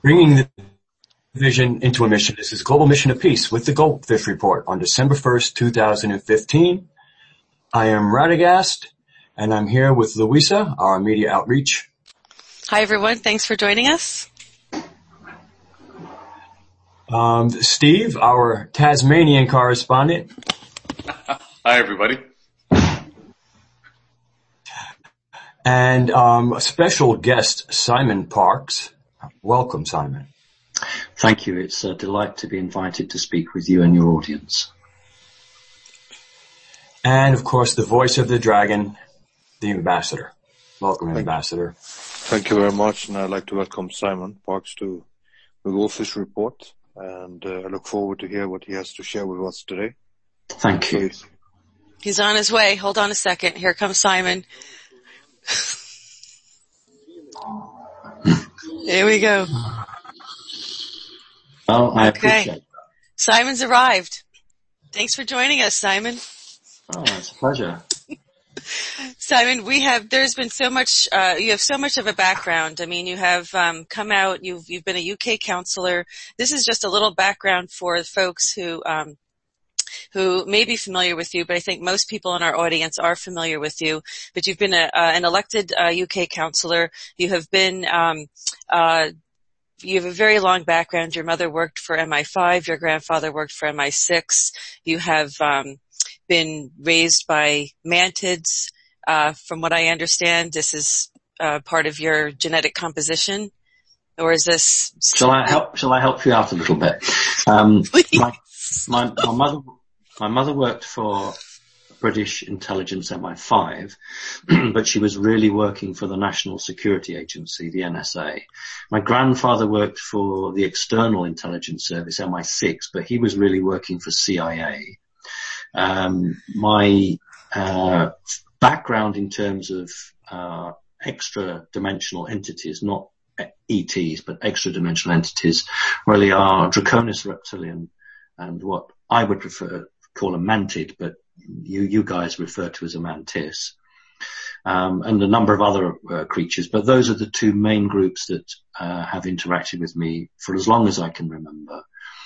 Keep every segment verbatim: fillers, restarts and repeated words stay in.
Bringing the vision into a mission. This is Global Mission of Peace with the Goldfish Report on December first, two thousand fifteen. I am Radagast, and I'm here with Louisa, our media outreach. Hi, everyone. Thanks for joining us. Um, Steve, our Tasmanian correspondent. Hi, everybody. And um, a special guest, Simon Parks. Welcome, Simon. Thank you. It's a delight to be invited to speak with you and your audience. And, of course, the voice of the dragon, the ambassador. Welcome, Thank ambassador. Thank you very much, and I'd like to welcome Simon Parks to the Goldfish Report, and uh, I look forward to hear what he has to share with us today. Thank you. He's on his way. Hold on a second. Here comes Simon. There we go. Oh, I Okay. appreciate that. Simon's arrived. Thanks for joining us, Simon. Oh, it's a pleasure. Simon, we have, there's been so much, uh, you have so much of a background. I mean, you have, um, come out, you've, you've been a U K counselor. This is just a little background for folks who, um, who may be familiar with you, but I think most people in our audience are familiar with you. But you've been a, uh, an elected, uh, U K counselor. You have been, um, uh, you have a very long background. Your mother worked for M I five. Your grandfather worked for M I six. You have, um, been raised by mantids. Uh, from what I understand, this is, uh, part of your genetic composition. Or is this? Shall I help, shall I help you out a little bit? Um, Please. my, my, my mother, my mother worked for British intelligence M I five, but she was really working for the National Security Agency, the N S A. My grandfather worked for the External Intelligence Service, M I six, but he was really working for C I A. Um, my, uh, background in terms of, uh, extra dimensional entities, not E Ts, but extra dimensional entities, really are Draconis reptilian and what I would prefer call a mantid, but you, you guys refer to as a mantis, um, and a number of other uh, creatures. But those are the two main groups that uh, have interacted with me for as long as I can remember.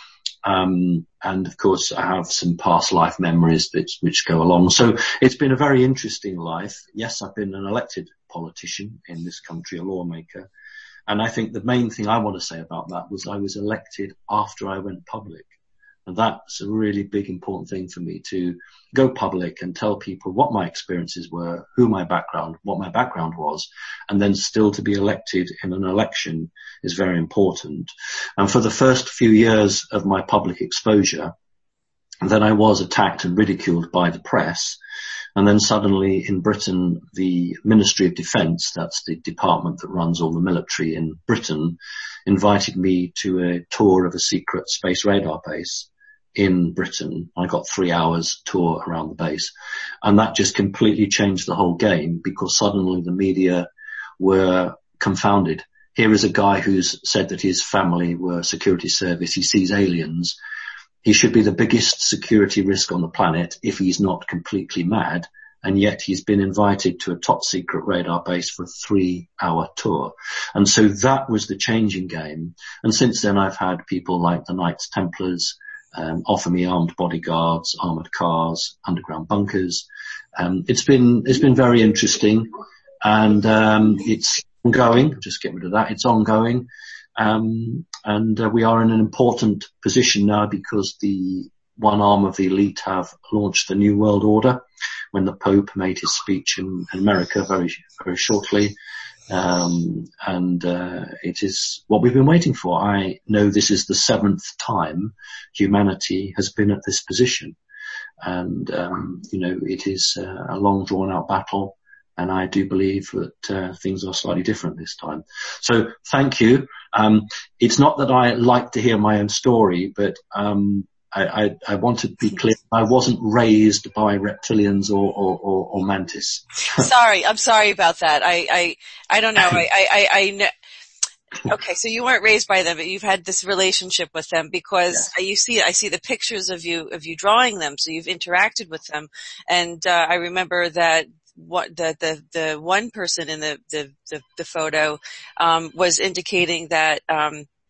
Um, and of course, I have some past life memories that, which go along. So it's been a very interesting life. Yes, I've been an elected politician in this country, a lawmaker. And I think the main thing I want to say about that was I was elected after I went public. And that's a really big, important thing for me, to go public and tell people what my experiences were, who my background, what my background was, and then still to be elected in an election is very important. And for the first few years of my public exposure, then I was attacked and ridiculed by the press. And then suddenly in Britain, the Ministry of Defence, that's the department that runs all the military in Britain, invited me to a tour of a secret space radar base in Britain. I got three hours tour around the base, and that just completely changed the whole game, because suddenly the media were confounded. Here is a guy who's said that his family were security service. He sees aliens. He should be the biggest security risk on the planet if he's not completely mad. And yet he's been invited to a top secret radar base for a three hour tour. And so that was the changing game. And since then I've had people like the Knights Templars, um, offer me armed bodyguards, armored cars, underground bunkers. Um, it's been, it's been very interesting, and, um, it's ongoing. Just get rid of that. It's ongoing. Um, and uh, we are in an important position now because the one arm of the elite have launched the New World Order when the Pope made his speech in America very, very shortly. Um, and, uh, it is what we've been waiting for. I know this is the seventh time humanity has been at this position. And, um, you know, it is uh, a long drawn out battle. And I do believe that uh, things are slightly different this time. So thank you. Um, it's not that I like to hear my own story, but um, I, I, I want to be clear. I wasn't raised by reptilians or, or, or, or mantis. Sorry, I'm sorry about that. I, I, I don't know. I, I, I know. Okay, so you weren't raised by them, but you've had this relationship with them because yeah. you see, I see the pictures of you, of you drawing them. So you've interacted with them, and uh, I remember that. What the the the one person in the the the, the photo um was indicating that um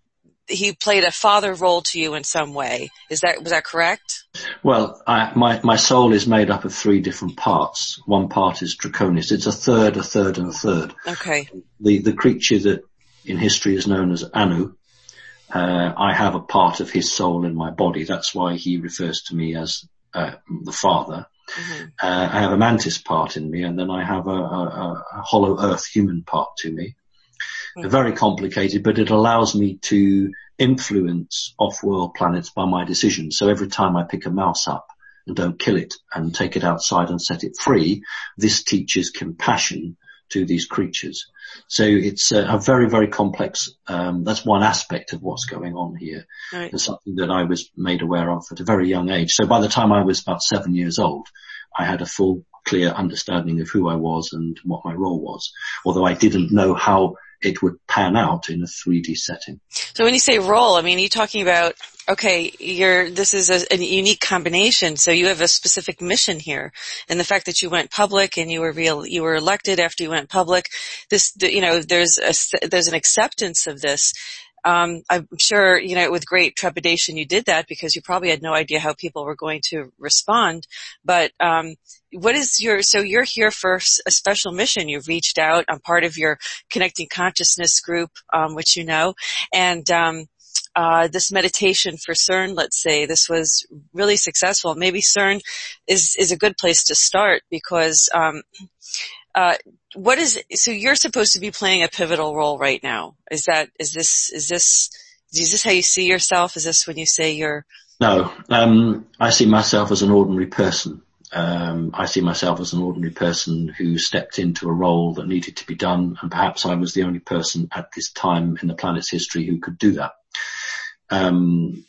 he played a father role to you in some way. Is that, was that correct? Well, I, my, my soul is made up of three different parts. One part is Draconis. It's a third, a third, and a third. Okay. The, the creature that in history is known as Anu, uh, I have a part of his soul in my body. That's why he refers to me as, uh, the father. Mm-hmm. Uh, I have a mantis part in me, and then I have a, a, a hollow earth human part to me. Mm-hmm. They're very complicated, but it allows me to influence off-world planets by my decisions. So every time I pick a mouse up and don't kill it and take it outside and set it free, this teaches compassion to these creatures. So it's a, a very, very complex, um, that's one aspect of what's going on here. Right. It's something that I was made aware of at a very young age. So by the time I was about seven years old, I had a full, clear understanding of who I was and what my role was, although I didn't know how it would pan out in a three D setting. So when you say role, I mean, you're talking about, okay, you're, this is a, a unique combination, so you have a specific mission here. And the fact that you went public and you were real, you were elected after you went public, this, you know, there's a, there's an acceptance of this. Um, I'm sure, you know, with great trepidation you did that because you probably had no idea how people were going to respond. But, um, what is your, so you're here for a special mission. You've reached out. I'm part of your Connecting Consciousness group, um, which you know, and, um, uh, this meditation for CERN, let's say, this was really successful. Maybe CERN is, is a good place to start because, um, uh, what is, so you're supposed to be playing a pivotal role right now. Is that, is this, is this, is this how you see yourself? Is this when you say you're? No, um, I see myself as an ordinary person. Um, I see myself as an ordinary person who stepped into a role that needed to be done, and perhaps I was the only person at this time in the planet's history who could do that. Um,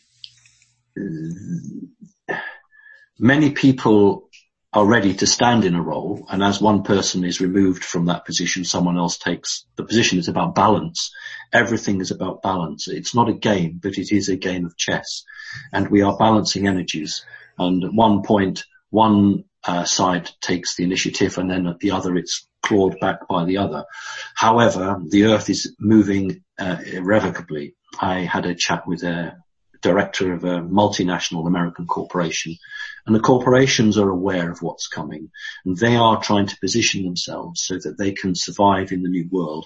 many people are ready to stand in a role, and as one person is removed from that position, someone else takes the position. It's about balance. Everything is about balance. It's not a game, but it is a game of chess, and we are balancing energies. And at one point, one uh, side takes the initiative, and then at the other it's clawed back by the other. However, the Earth is moving uh, irrevocably. I had a chat with a director of a multinational American corporation, and the corporations are aware of what's coming, and they are trying to position themselves so that they can survive in the new world.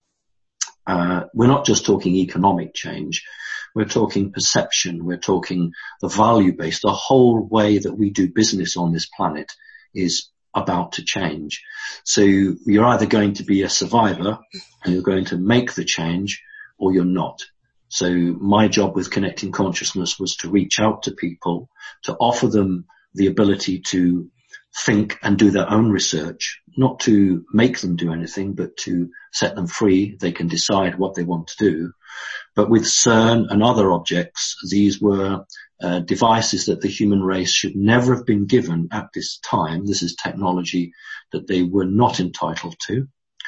Uh, we're not just talking economic change. We're talking perception. We're talking the value base. The whole way that we do business on this planet is about to change. So you're either going to be a survivor and you're going to make the change, or you're not. So my job with Connecting Consciousness was to reach out to people, to offer them the ability to think and do their own research, not to make them do anything, but to set them free. They can decide what they want to do. But with CERN and other objects, these were uh, devices that the human race should never have been given at this time. This is technology that they were not entitled to.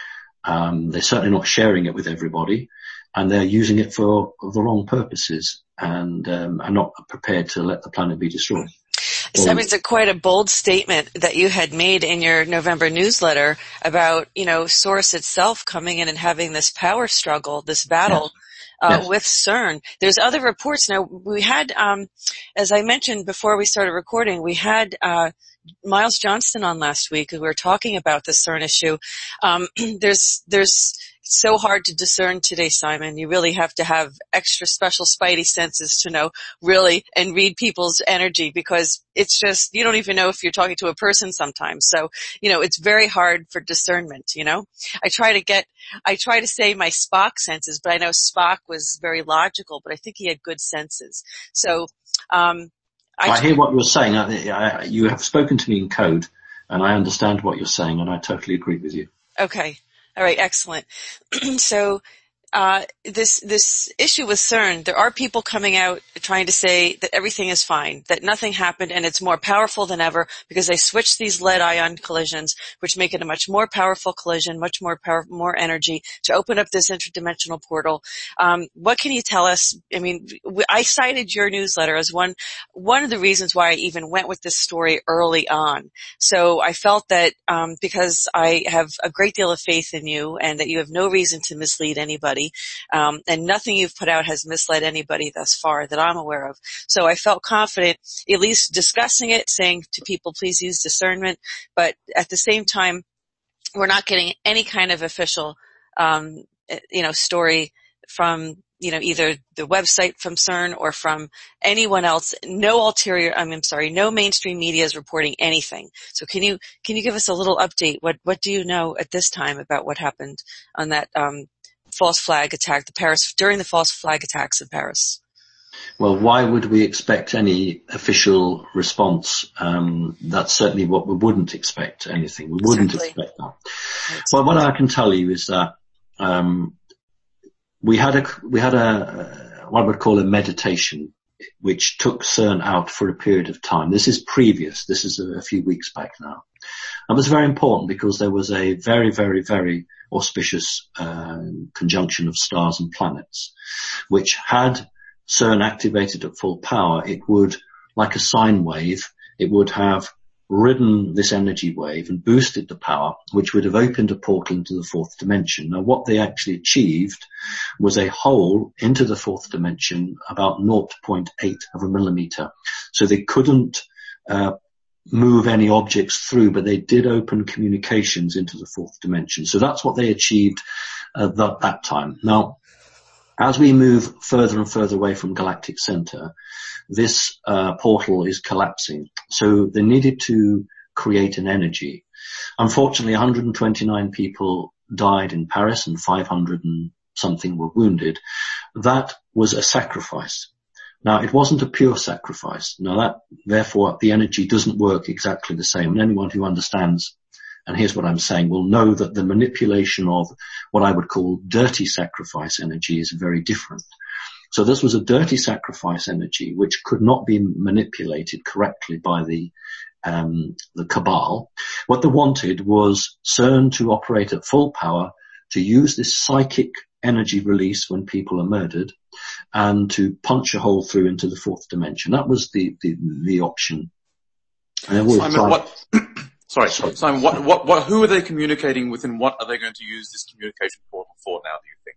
Um, they're certainly not sharing it with everybody, and they're using it for the wrong purposes, and um, are not prepared to let the planet be destroyed. So that was a, quite a bold statement that you had made in your November newsletter about, you know, Source itself coming in and having this power struggle, this battle. Yes. Uh, yes. With CERN. There's other reports. Now, we had, um, as I mentioned before we started recording, we had, uh, Miles Johnston on last week, who we were talking about the CERN issue. Um, there's, there's, so hard to discern today, Simon. You really have to have extra special spidey senses to know really and read people's energy, because it's just, you don't even know if you're talking to a person sometimes. So, you know, it's very hard for discernment, you know. I try to get, I try to say my Spock senses, but I know Spock was very logical, but I think he had good senses. So, um, I, I hear what you're saying. I, I, you have spoken to me in code, and I understand what you're saying, and I totally agree with you. Okay. All right, excellent. So, uh, this, this issue with CERN, there are people coming out trying to say that everything is fine, that nothing happened, and it's more powerful than ever because they switched these lead ion collisions, which make it a much more powerful collision, much more power, more energy to open up this interdimensional portal. Um, what can you tell us? I mean, I cited your newsletter as one, one of the reasons why I even went with this story early on. So I felt that, um, because I have a great deal of faith in you and that you have no reason to mislead anybody, anybody. Um, and nothing you've put out has misled anybody thus far that I'm aware of. So I felt confident, at least discussing it, saying to people, please use discernment. But at the same time, we're not getting any kind of official, um, you know, story from, you know, either the website from CERN or from anyone else. No ulterior, I mean, I'm sorry, no mainstream media is reporting anything. So can you, can you give us a little update? What, what do you know at this time about what happened on that, um, false flag attack, the Paris, during the false flag attacks in Paris? Well, why would we expect any official response? Um, that's certainly what we wouldn't expect anything. We wouldn't exactly. expect that. Right. Well, what I can tell you is that, um, we had a, we had a, what I would call a meditation, which took CERN out for a period of time. This is previous. This is a, a few weeks back now. It was very important because there was a very, very, very auspicious, uh, conjunction of stars and planets, which had CERN activated at full power, it would, like a sine wave, it would have ridden this energy wave and boosted the power, which would have opened a portal into the fourth dimension. Now, what they actually achieved was a hole into the fourth dimension about zero point eight of a millimeter. So they couldn't uh, move any objects through, but they did open communications into the fourth dimension. So that's what they achieved at that, that time. Now, as we move further and further away from galactic center, this uh, portal is collapsing. So they needed to create an energy. Unfortunately, one hundred twenty-nine people died in Paris and five hundred and something were wounded. That was a sacrifice. Now, it wasn't a pure sacrifice. Now, that, therefore, the energy doesn't work exactly the same. And anyone who understands, and here's what I'm saying, will know that the manipulation of what I would call dirty sacrifice energy is very different. So this was a dirty sacrifice energy which could not be manipulated correctly by the um, the cabal. What they wanted was CERN to operate at full power, to use this psychic energy release when people are murdered, and to punch a hole through into the fourth dimension. That was the the, the option. And Simon, tried- what? Sorry, Sorry, Simon. What, what, what? Who are they communicating with, and what are they going to use this communication portal for now? Do you think?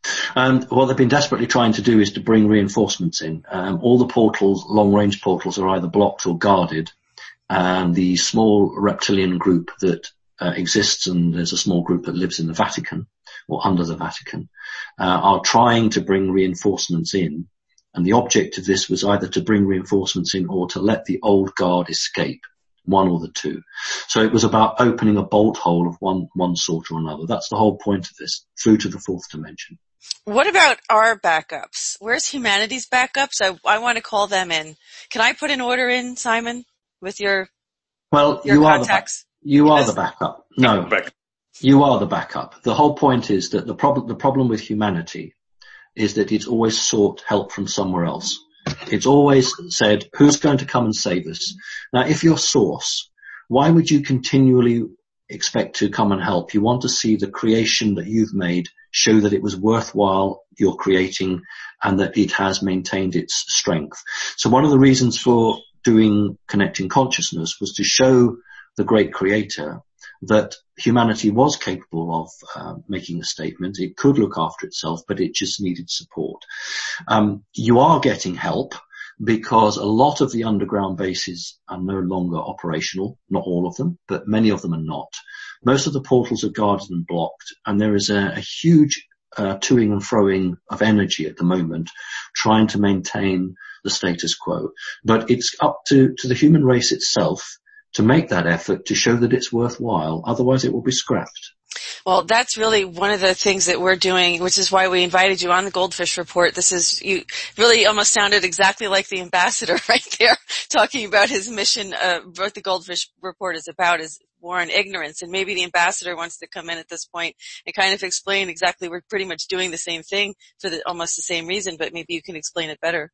And what they've been desperately trying to do is to bring reinforcements in. Um, all the portals, long-range portals, are either blocked or guarded. And the small reptilian group that uh, exists, and there's a small group that lives in the Vatican or under the Vatican, uh, are trying to bring reinforcements in. And the object of this was either to bring reinforcements in or to let the old guard escape. One or the two. So it was about opening a bolt hole of one, one sort or another. That's the whole point of this, through to the fourth dimension. What about our backups? Where's humanity's backups? I, I want to call them in. Can I put an order in, Simon, with your, well, your you contacts? Are the, you are the backup. No, you are the backup. The whole point is that the problem, the problem with humanity is that it's always sought help from somewhere else. It's always said, who's going to come and save us? Now, if you're source, why would you continually expect to come and help? You want to see the creation that you've made show that it was worthwhile, you're creating, and that it has maintained its strength. So one of the reasons for doing Connecting Consciousness was to show the great creator that humanity was capable of uh, making a statement. It could look after itself, but it just needed support. Um, you are getting help because a lot of the underground bases are no longer operational. Not all of them, but many of them are not. Most of the portals are guarded and blocked, and there is a, a huge uh, toing and froing of energy at the moment trying to maintain the status quo. But it's up to, to the human race itself to make that effort to show that it's worthwhile. Otherwise it will be scrapped. Well, that's really one of the things that we're doing, which is why we invited you on the Goldfish Report. This is, you really almost sounded exactly like the ambassador right there, talking about his mission, uh, what the Goldfish Report is about is war on ignorance. And maybe the ambassador wants to come in at this point and kind of explain exactly, we're pretty much doing the same thing for the, almost the same reason, but maybe you can explain it better.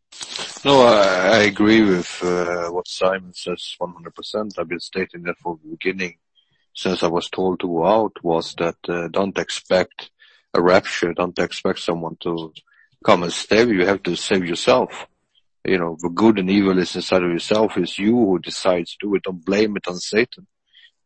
No, I, I agree with uh, what Simon says one hundred percent. I've been stating that from the beginning, since I was told to go out, was that uh, don't expect a rapture, don't expect someone to come and save you. You have to save yourself. You know, the good and evil is inside of yourself. It's you who decides to do it. Don't blame it on Satan.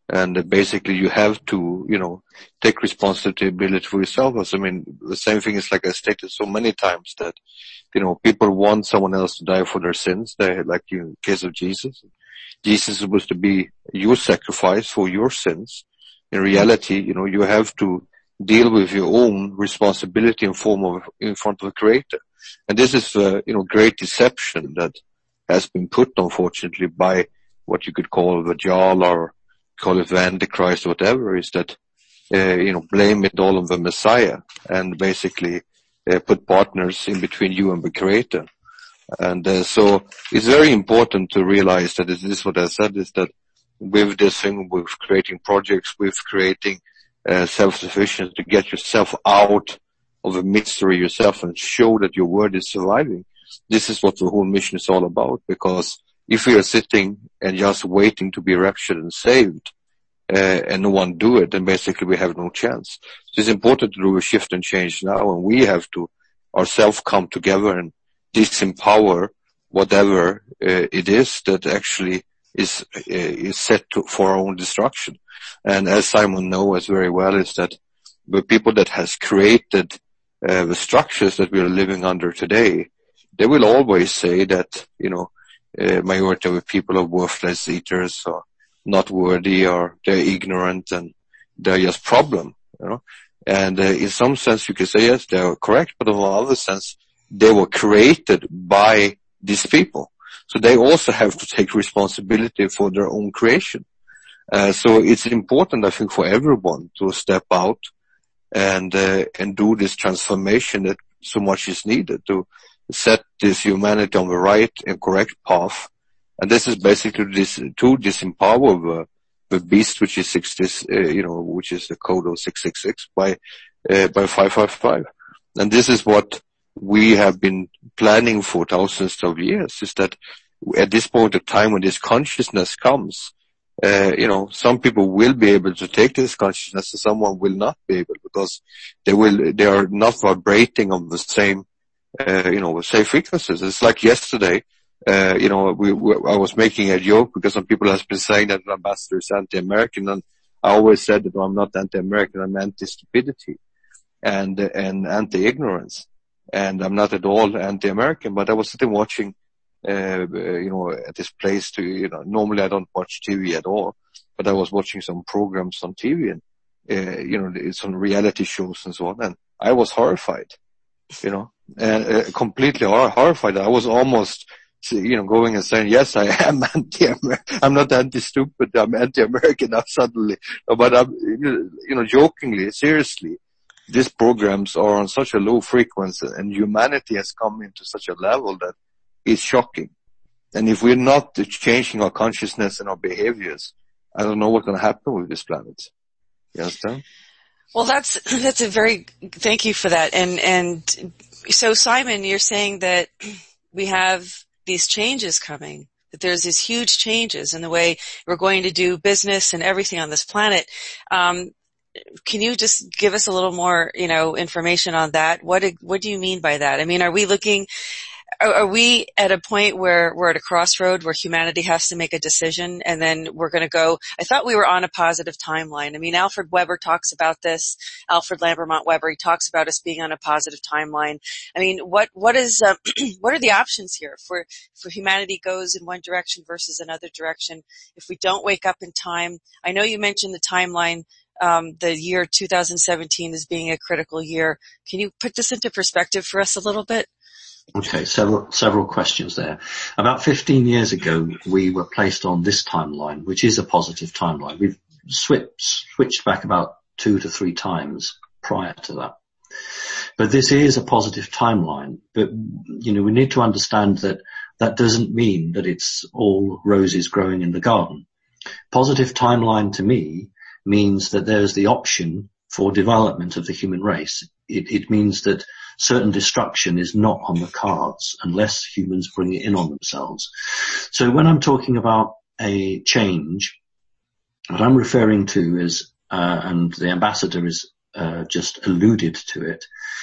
And uh, basically you have to, you know, take responsibility for yourself. I mean, the same thing is like I stated so many times that, you know, people want someone else to die for their sins. They, like in the case of Jesus. Jesus is supposed to be your sacrifice for your sins. In reality, you know, you have to deal with your own responsibility in form of, in front of the Creator. And this is the, you know, great deception that has been put, unfortunately, by what you could call the Jal or call it the Antichrist or whatever, is that, uh, you know, blame it all on the Messiah and basically uh, put partners in between you and the Creator. And uh, so it's very important to realize that this is what I said, is that with this thing, with creating projects, with creating uh, self-sufficiency, to get yourself out of the mystery yourself and show that your word is surviving. This is what the whole mission is all about, because if we are sitting and just waiting to be raptured and saved, uh, and no one do it, then basically we have no chance. So it's important to do a shift and change now, and we have to ourselves come together and disempower whatever uh, it is that actually is uh, is set to, for our own destruction. And as Simon knows very well, is that the people that has created uh, the structures that we are living under today, they will always say that, you know, uh, majority of the people are worthless eaters or not worthy, or they're ignorant and they're just problem, you know. And uh, in some sense you can say yes, they are correct, but in another sense they were created by these people. So they also have to take responsibility for their own creation. Uh, so it's important, I think, for everyone to step out and, uh, and do this transformation that so much is needed to set this humanity on the right and correct path. And this is basically this, to disempower the, the beast, which is sixty, uh, you know, which is the code of six six six by, uh, by five five five. And this is what we have been planning for thousands of years, is that at this point of time when this consciousness comes, uh, you know, some people will be able to take this consciousness and someone will not be able, because they will, they are not vibrating on the same, uh, you know, same frequencies. It's like yesterday, uh, you know, we, we, I was making a joke because some people have been saying that an ambassador is anti-American, and I always said that, well, I'm not anti-American, I'm anti-stupidity and, and anti-ignorance. And I'm not at all anti-American, but I was sitting watching, uh, you know, at this place to, you know, normally I don't watch T V at all, but I was watching some programs on T V and, uh, you know, some reality shows and so on, and I was horrified, you know, and uh, completely hor- horrified. I was almost, you know, going and saying, yes, I am anti-American. I'm not anti-stupid, I'm anti-American now suddenly. But I'm, you know, jokingly, seriously, these programs are on such a low frequency and humanity has come into such a level that it's shocking. And if we're not changing our consciousness and our behaviors, I don't know what's going to happen with this planet. You understand? Well, that's, that's a very, thank you for that. And, and so Simon, you're saying that we have these changes coming, that there's these huge changes in the way we're going to do business and everything on this planet. Um, Can you just give us a little more, you know, information on that? What what do you mean by that? I mean, are we looking, are, are we at a point where we're at a crossroad where humanity has to make a decision and then we're going to go, I thought we were on a positive timeline. I mean, Alfred Weber talks about this, Alfred Lambermont Weber, he talks about us being on a positive timeline. I mean, what, what is, uh, what are the options here for, for humanity goes in one direction versus another direction? If we don't wake up in time, I know you mentioned the timeline, Um, the year two thousand seventeen as being a critical year. Can you put this into perspective for us a little bit? Okay, several, several questions there. About fifteen years ago, we were placed on this timeline, which is a positive timeline. We've switched, switched back about two to three times prior to that. But this is a positive timeline. But, you know, we need to understand that that doesn't mean that it's all roses growing in the garden. Positive timeline to me means that there's the option for development of the human race. It, it means that certain destruction is not on the cards unless humans bring it in on themselves. So when I'm talking about a change, what I'm referring to is, uh, and the ambassador has uh, just alluded to it,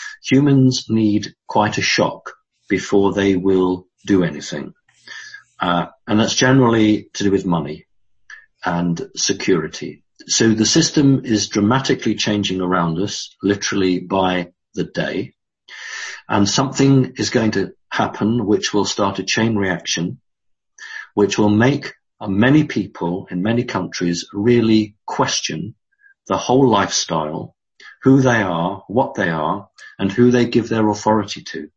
humans need quite a shock before they will do anything. Uh, and that's generally to do with money. and security. So the system is dramatically changing around us, literally by the day. And something is going to happen which will start a chain reaction, which will make many people in many countries really question the whole lifestyle, who they are, what they are, and who they give their authority to.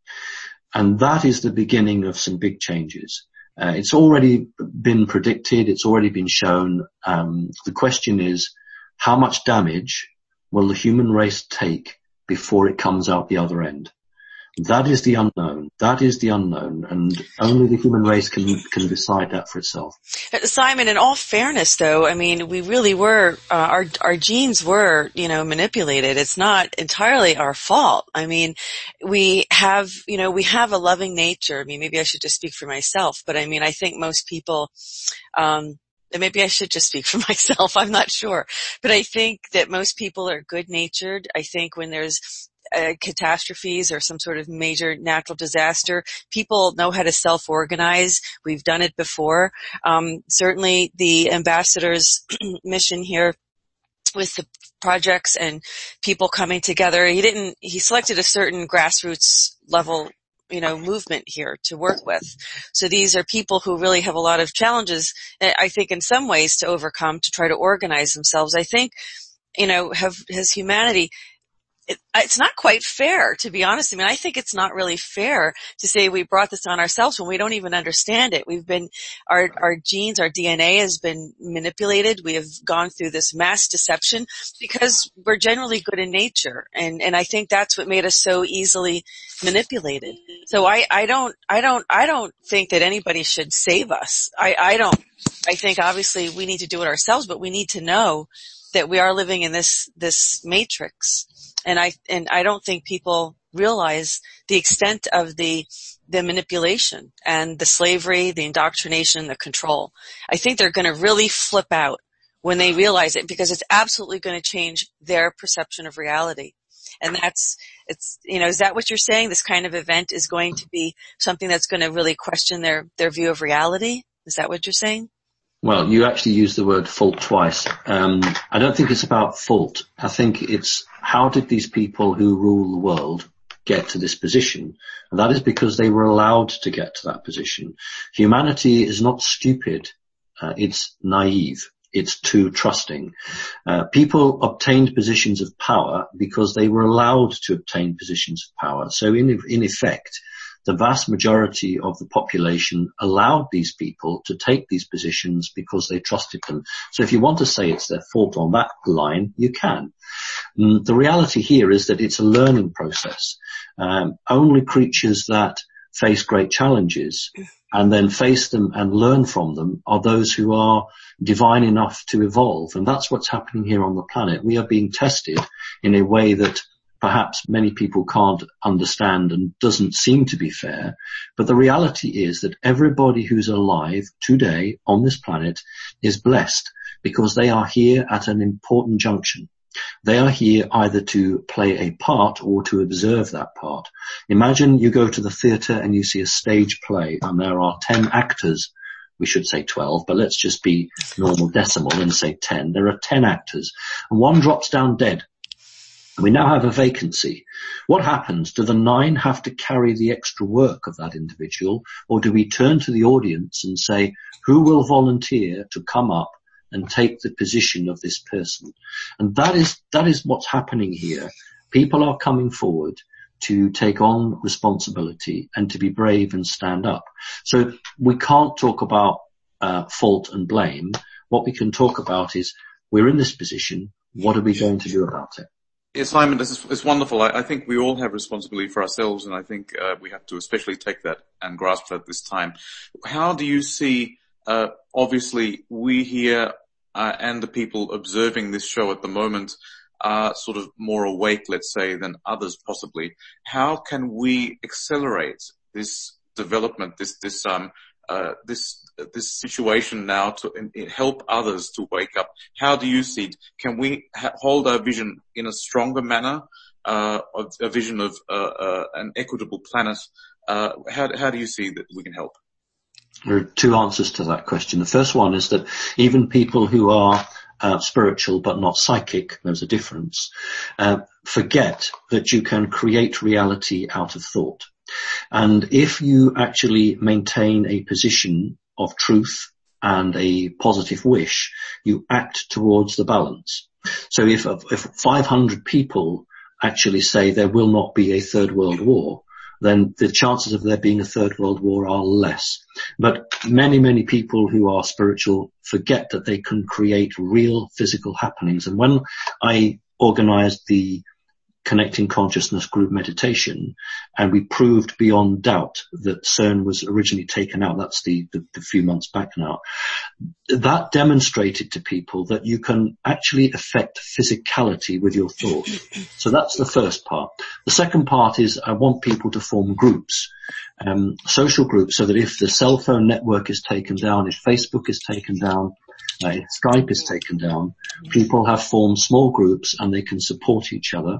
And that is the beginning of some big changes. Uh, it's already been predicted. It's already been shown. Um, the question is, how much damage will the human race take before it comes out the other end? That is the unknown. That is the unknown, and only the human race can can decide that for itself. Simon, in all fairness, though, I mean, we really were uh, our our genes were, you know, manipulated. It's not entirely our fault. I mean, we have, you know, we have a loving nature. I mean, maybe I should just speak for myself, but I mean, I think most people. Um, And maybe I should just speak for myself. I'm not sure. But I think that most people are good-natured. I think when there's uh, catastrophes or some sort of major natural disaster, people know how to self-organize. We've done it before. Um, certainly the ambassador's mission here with the projects and people coming together, he didn't, he selected a certain grassroots level you know, movement here to work with. So these are people who really have a lot of challenges, I think, in some ways to overcome, to try to organize themselves. I think, you know, have, has humanity, it, it's not quite fair, to be honest. I mean, I think it's not really fair to say we brought this on ourselves when we don't even understand it. We've been, our, our genes, our D N A has been manipulated. We have gone through this mass deception because we're generally good in nature. And, and I think that's what made us so easily manipulated. So I, I don't, I don't, I don't think that anybody should save us. I, I don't, I think obviously we need to do it ourselves, but we need to know that we are living in this, this matrix. And I, and I don't think people realize the extent of the, the manipulation and the slavery, the indoctrination, the control. I think they're going to really flip out when they realize it, because it's absolutely going to change their perception of reality. And that's, it's, you know, is that what you're saying? This kind of event is going to be something that's going to really question their, their view of reality? Is that what you're saying? Well, you actually used the word fault twice. Um, I don't think it's about fault. I think it's how did these people who rule the world get to this position? And that is because they were allowed to get to that position. Humanity is not stupid. Uh, it's naive. It's too trusting. Uh, people obtained positions of power because they were allowed to obtain positions of power. So in, in effect, the vast majority of the population allowed these people to take these positions because they trusted them. So if you want to say it's their fault on that line, you can. Mm, the reality here is that it's a learning process. Um, only creatures that face great challenges and then face them and learn from them are those who are divine enough to evolve. And that's what's happening here on the planet. We are being tested in a way that perhaps many people can't understand and doesn't seem to be fair. But the reality is that everybody who's alive today on this planet is blessed because they are here at an important junction. They are here either to play a part or to observe that part. Imagine you go to the theatre and you see a stage play and there are ten actors. We should say twelve, but let's just be normal decimal and say ten. There are ten actors and one drops down dead. We now have a vacancy. What happens? Do the nine have to carry the extra work of that individual, or do we turn to the audience and say, who will volunteer to come up and take the position of this person? And that is, that is what's happening here. People are coming forward to take on responsibility and to be brave and stand up. So we can't talk about uh, fault and blame. What we can talk about is we're in this position. What are we going to do about it? Yes, Simon, this is it's wonderful. I, I think we all have responsibility for ourselves, and I think uh, we have to especially take that and grasp that this time. How do you see, uh, obviously, we here uh, and the people observing this show at the moment are sort of more awake, let's say, than others possibly. How can we accelerate this development, this this um uh this this situation now to in, in help others to wake up? How do you see it? Can we ha- hold our vision in a stronger manner, uh of a vision of uh, uh an equitable planet? Uh how how do you see that we can help? There are two answers to that question. The first one is that even people who are uh, spiritual but not psychic, there's a difference, uh, forget that you can create reality out of thought. And if you actually maintain a position of truth and a positive wish, you act towards the balance. So if, if five hundred people actually say there will not be a third world war, then the chances of there being a third world war are less. But many, many people who are spiritual forget that they can create real physical happenings. And when I organized the Connecting Consciousness group meditation, and we proved beyond doubt that CERN was originally taken out, that's the, the, the few months back now, that demonstrated to people that you can actually affect physicality with your thoughts. So that's the first part. The second part is I want people to form groups, um, social groups, so that if the cell phone network is taken down, if Facebook is taken down, Uh, if Skype is taken down, people have formed small groups and they can support each other.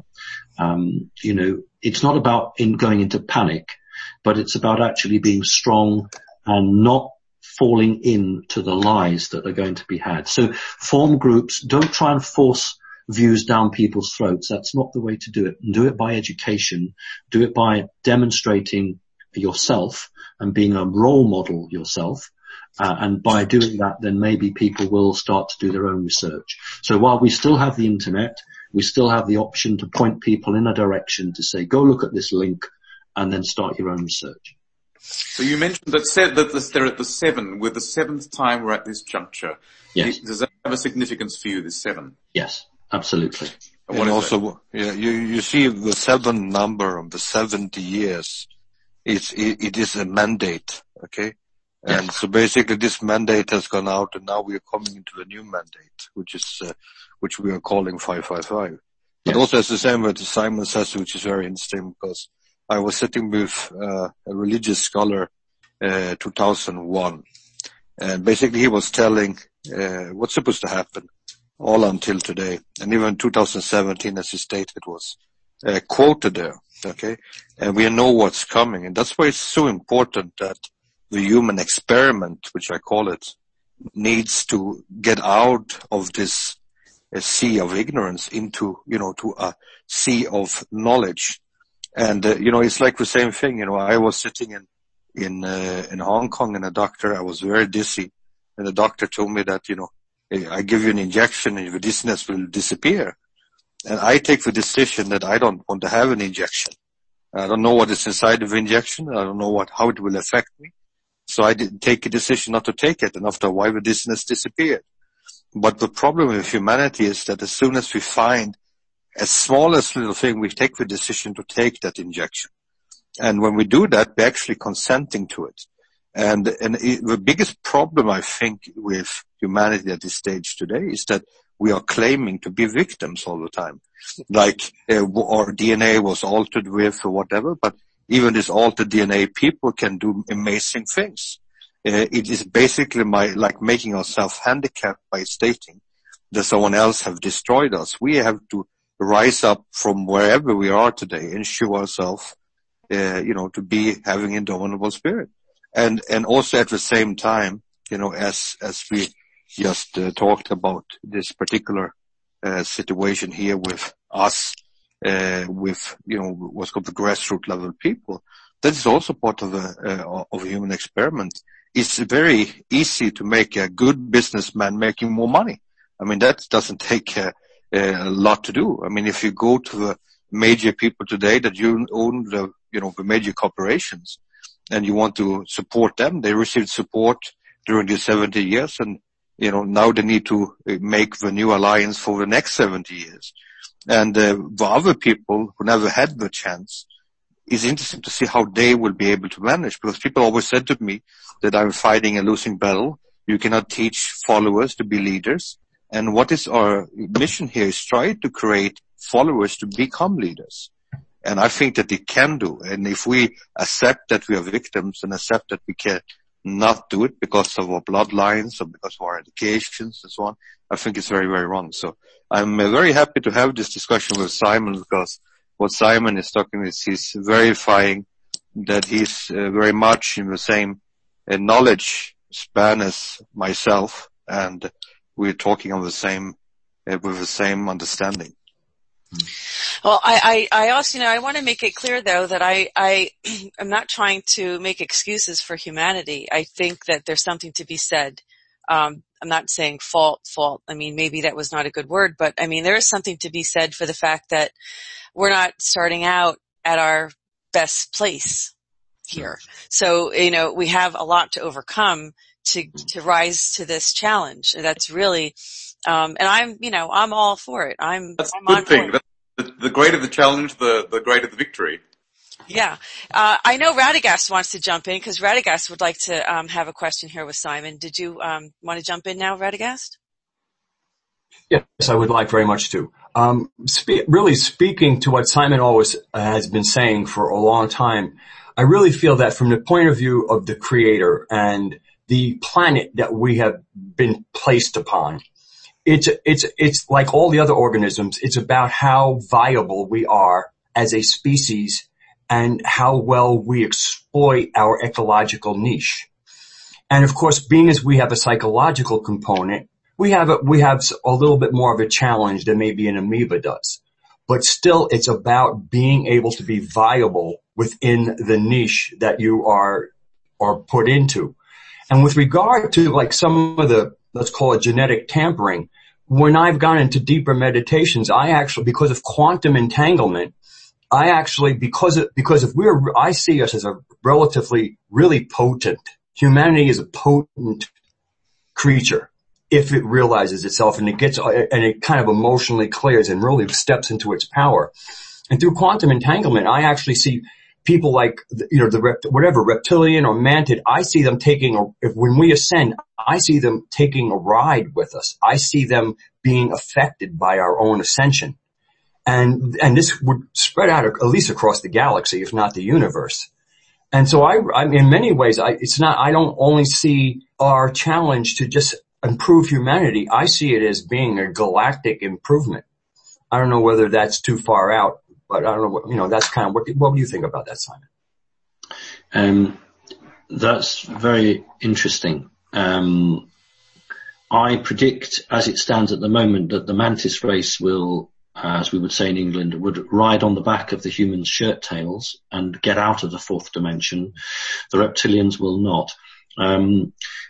Um, you know, it's not about in going into panic, but it's about actually being strong and not falling into the lies that are going to be had. So form groups. Don't try and force views down people's throats. That's not the way to do it. Do it by education. Do it by demonstrating yourself and being a role model yourself. Uh, and by doing that, then maybe people will start to do their own research. So while we still have the internet, we still have the option to point people in a direction to say, go look at this link and then start your own research. So you mentioned that, se- that this, they're at the seven. With the seventh time we're at this juncture. Yes. Does that have a significance for you, this seven? Yes, absolutely. And, and also, yeah, you, you see the seven number of the seventy years. It's, it, it is a mandate, okay? And so basically this mandate has gone out and now we are coming into a new mandate, which is, uh, which we are calling five five five. But yes. Also it's the same what Simon says, which is very interesting because I was sitting with, uh, a religious scholar, uh, two thousand one. And basically he was telling, uh, what's supposed to happen all until today. And even two thousand seventeen, as he stated, was, uh, quoted there. Okay. And we know what's coming. And that's why it's so important that the human experiment, which I call it, needs to get out of this uh, sea of ignorance into, you know, to a sea of knowledge. And, uh, you know, it's like the same thing. You know, I was sitting in, in, uh, in Hong Kong and a doctor, I was very dizzy. And the doctor told me that, you know, I give you an injection and the dizziness will disappear. And I take the decision that I don't want to have an injection. I don't know what is inside of the injection. I don't know what, how it will affect me. So I did take a decision not to take it, and after a while the dizziness disappeared. But the problem with humanity is that as soon as we find as small as little thing, we take the decision to take that injection. And when we do that, we're actually consenting to it. And, and it, the biggest problem, I think, with humanity at this stage today is that we are claiming to be victims all the time. Like, uh, our D N A was altered with or whatever, but even this altered D N A, people can do amazing things. Uh, it is basically my, like making ourselves handicapped by stating that someone else have destroyed us. We have to rise up from wherever we are today and show ourselves, uh, you know, to be having indomitable spirit. And, and also at the same time, you know, as, as we just uh, talked about this particular, uh, situation here with us, uh, with, you know, what's called the grassroots level people. That is also part of a, uh, of a human experiment. It's very easy to make a good businessman making more money. I mean, that doesn't take a, a lot to do. I mean, if you go to the major people today that you own the, you know, the major corporations and you want to support them, they received support during the seventy years and, you know, now they need to make the new alliance for the next seventy years. And uh, the other people who never had the chance, it's interesting to see how they will be able to manage, because people always said to me that I'm fighting a losing battle. You cannot teach followers to be leaders. And what is our mission here is try to create followers to become leaders. And I think that they can do. And if we accept that we are victims and accept that we can not do it because of our bloodlines or because of our educations and so on, I think it's very, very wrong. So I'm uh, very happy to have this discussion with Simon, because what Simon is talking is he's verifying that he's uh, very much in the same a knowledge span as myself, and we're talking on the same, uh, with the same understanding. Well, I, I, I also, you know, I want to make it clear though that I, I, am not trying to make excuses for humanity. I think that there's something to be said. Um, I'm not saying fault, fault. I mean, maybe that was not a good word, but I mean, there is something to be said for the fact that we're not starting out at our best place here. So, you know, we have a lot to overcome to, to rise to this challenge. That's really, um, and I'm, you know, I'm all for it. I'm, That's I'm a good on thing. board. The, the greater the challenge, the, the greater the victory. Yeah. Uh, I know Radagast wants to jump in because Radagast would like to, um, have a question here with Simon. Did you, um, want to jump in now, Radagast? Yes, I would like very much to. Um, spe- really speaking to what Simon always uh, has been saying for a long time, I really feel that from the point of view of the Creator and the planet that we have been placed upon, it's, it's, it's like all the other organisms. It's about how viable we are as a species and how well we exploit our ecological niche. And of course, being as we have a psychological component, we have a, we have a little bit more of a challenge than maybe an amoeba does. But still, it's about being able to be viable within the niche that you are, are put into. And with regard to like some of the, let's call it genetic tampering, when I've gone into deeper meditations, I actually, because of quantum entanglement, I actually, because of, because if we're, I see us as a relatively, really potent, humanity is a potent creature if it realizes itself and it gets, and it kind of emotionally clears and really steps into its power. And through quantum entanglement, I actually see people like, you know, the rept, whatever, reptilian or mantid, I see them taking, a, if when we ascend, I see them taking a ride with us. I see them being affected by our own ascension. And, and this would spread out at least across the galaxy, if not the universe. And so I, I in many ways, I, it's not, I don't only see our challenge to just improve humanity. I see it as being a galactic improvement. I don't know whether that's too far out, but I don't know what, you know, that's kind of what, what do you think about that, Simon? Um, that's very interesting. Um, I predict, as it stands at the moment, that the mantis race will, as we would say in England, would ride on the back of the human shirt tails and get out of the fourth dimension. The reptilians will not. Um,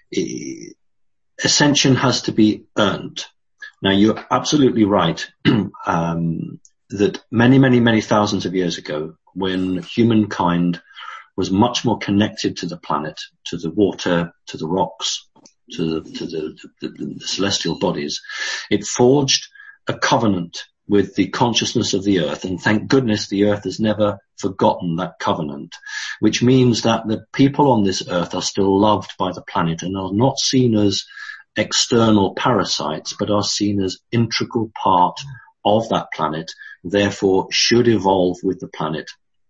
ascension has to be earned. Now, you're absolutely right um, that many, many, many thousands of years ago, when humankind was much more connected to the planet, to the water, to the rocks, to, the, to the, the, the celestial bodies, it forged a covenant with the consciousness of the earth, and thank goodness the earth has never forgotten that covenant, which means that the people on this earth are still loved by the planet and are not seen as external parasites, but are seen as integral part of that planet, therefore should evolve with the planet.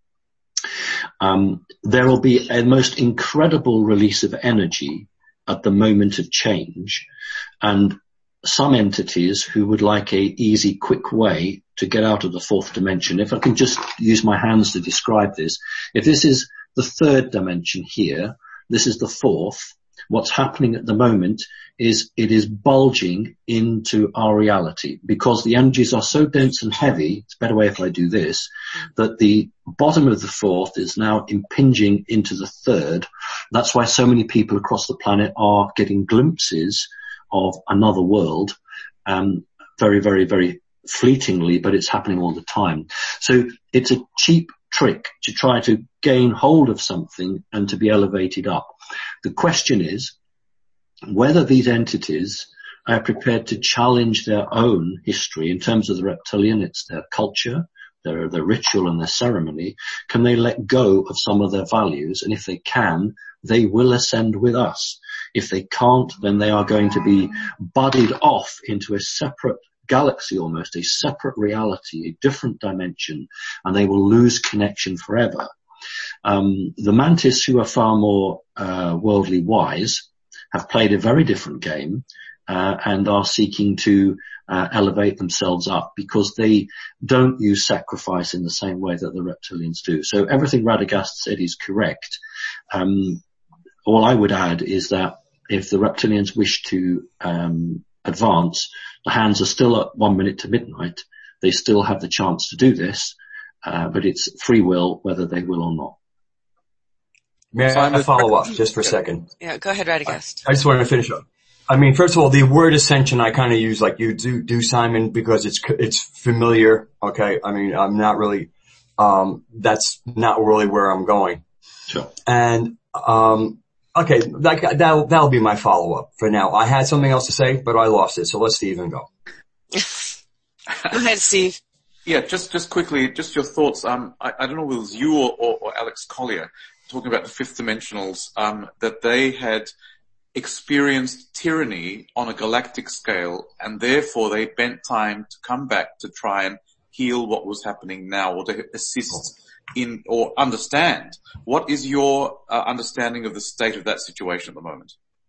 Um, there will be a most incredible release of energy at the moment of change, and some entities who would like a easy, quick way to get out of the fourth dimension. If I can just use my hands to describe this, if this is the third dimension here, this is the fourth. What's happening at the moment is it is bulging into our reality because the energies are so dense and heavy. It's a better way if I do this, that the bottom of the fourth is now impinging into the third. That's why so many people across the planet are getting glimpses of another world, um, very, very, very fleetingly, but it's happening all the time. So it's a cheap trick to try to gain hold of something and to be elevated up. The question is whether these entities are prepared to challenge their own history in terms of the reptilian. It's their culture, their, their ritual and their ceremony. Can they let go of some of their values? And if they can, they will ascend with us. If they can't, then they are going to be buddied off into a separate galaxy, almost a separate reality, a different dimension, and they will lose connection forever. Um, the mantis, who are far more uh, worldly wise, have played a very different game uh, and are seeking to uh, elevate themselves up because they don't use sacrifice in the same way that the reptilians do. So everything Radagast said is correct. Um, all I would add is that if the reptilians wish to um, advance, the hands are still at one minute to midnight. They still have the chance to do this, uh, but it's free will whether they will or not. May I follow up just for a second? Yeah, go ahead, Radagast. I, I just want to finish up. I mean, first of all, the word ascension I kind of use like you do, do Simon, because it's it's familiar. Okay, I mean, I'm not really. Um, that's not really where I'm going. Sure. And um, okay, that that'll that'll be my follow up for now. I had something else to say, but I lost it. So let Stephen go. Go ahead, Steve. Yeah, just just quickly, just your thoughts. Um, I, I don't know if it was you or, or, or Alex Collier talking about the fifth dimensionals. Um, that they had experienced tyranny on a galactic scale, and therefore they bent time to come back to try and heal what was happening now, or to assist in or understand. What is your uh, understanding of the state of that situation at the moment?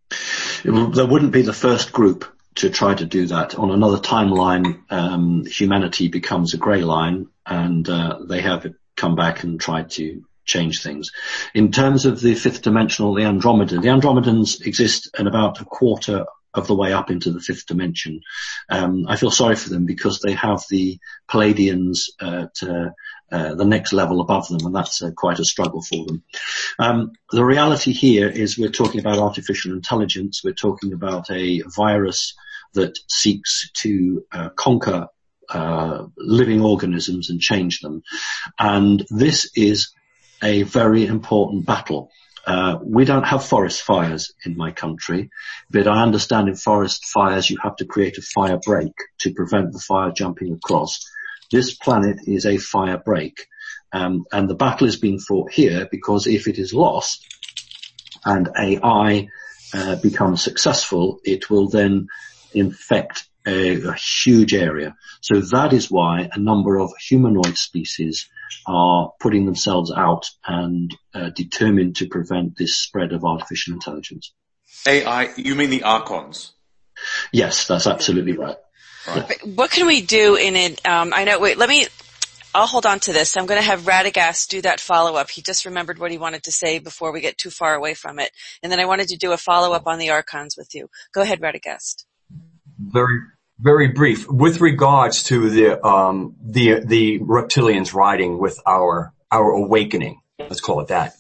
There wouldn't be the first group to try to do that. On another timeline, um, humanity becomes a grey line, and uh, they have come back and tried to change things. In terms of the fifth dimensional, the Andromeda, the Andromedans exist in about a quarter of the way up into the fifth dimension. Um, I feel sorry for them because they have the Palladians at uh, uh, the next level above them, and that's uh, quite a struggle for them. Um, the reality here is we're talking about artificial intelligence. We're talking about a virus that seeks to uh, conquer uh, living organisms and change them. And this is a very important battle. Uh, we don't have forest fires in my country, but I understand in forest fires you have to create a fire break to prevent the fire jumping across. This planet is a fire break, um, and the battle is being fought here because if it is lost and A I uh, becomes successful, it will then infect a, a huge area. So that is why a number of humanoid species are putting themselves out and uh, determined to prevent this spread of artificial intelligence. A I, you mean the Archons? Yes, that's absolutely right. Right. What can we do in it? Um, I know, wait, let me, I'll hold on to this. I'm going to have Radagast do that follow-up. He just remembered what he wanted to say before we get too far away from it. And then I wanted to do a follow-up on the Archons with you. Go ahead, Radagast. Very, very brief. With regards to the, um, the, the reptilians riding with our, our awakening, let's call it that.